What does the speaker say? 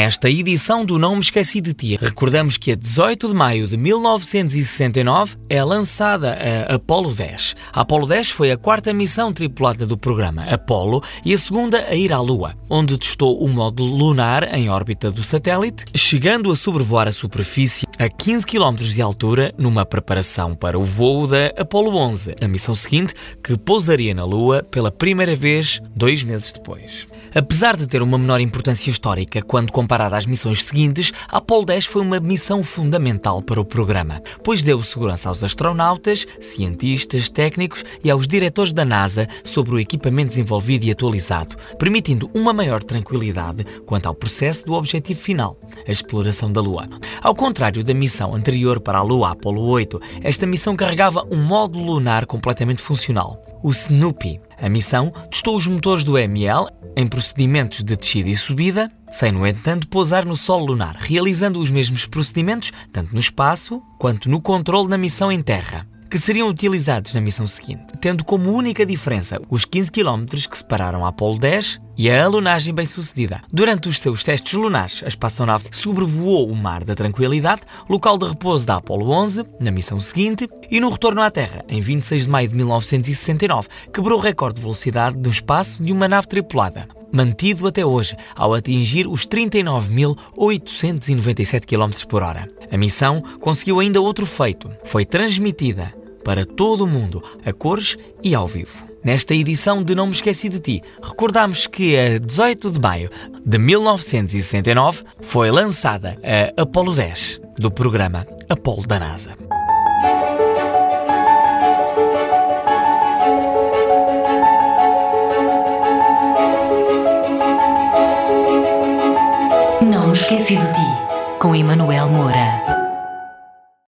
Nesta edição do Não Me Esqueci de Ti, recordamos que a 18 de maio de 1969 é lançada a Apollo 10. A Apollo 10 foi a quarta missão tripulada do programa Apollo e a segunda a ir à Lua, onde testou o módulo lunar em órbita do satélite, chegando a sobrevoar a superfície a 15 km de altura numa preparação para o voo da Apollo 11, a missão seguinte, que pousaria na Lua pela primeira vez 2 meses depois. Apesar de ter uma menor importância histórica quando comparada às missões seguintes, a Apollo 10 foi uma missão fundamental para o programa, pois deu segurança aos astronautas, cientistas, técnicos e aos diretores da NASA sobre o equipamento desenvolvido e atualizado, permitindo uma maior tranquilidade quanto ao processo do objetivo final, a exploração da Lua. Ao contrário da missão anterior para a Lua, a Apollo 8, esta missão carregava um módulo lunar completamente funcional, o Snoopy. A missão testou os motores do ML em procedimentos de descida e subida, sem, no entanto, pousar no solo lunar, realizando os mesmos procedimentos tanto no espaço quanto no controle na missão em terra, que seriam utilizados na missão seguinte, tendo como única diferença os 15 km que separaram a Apollo 10 e a alunagem bem-sucedida. Durante os seus testes lunares, a espaçonave sobrevoou o Mar da Tranquilidade, local de repouso da Apollo 11, na missão seguinte, e no retorno à Terra, em 26 de maio de 1969, quebrou o recorde de velocidade no espaço de uma nave tripulada, mantido até hoje, ao atingir os 39.897 km por hora. A missão conseguiu ainda outro feito: foi transmitida para todo o mundo, a cores e ao vivo. Nesta edição de Não Me Esqueci de Ti, recordamos que a 18 de maio de 1969 foi lançada a Apollo 10, do programa Apollo da NASA. Não Me Esqueci de Ti, com Emanuel Moura.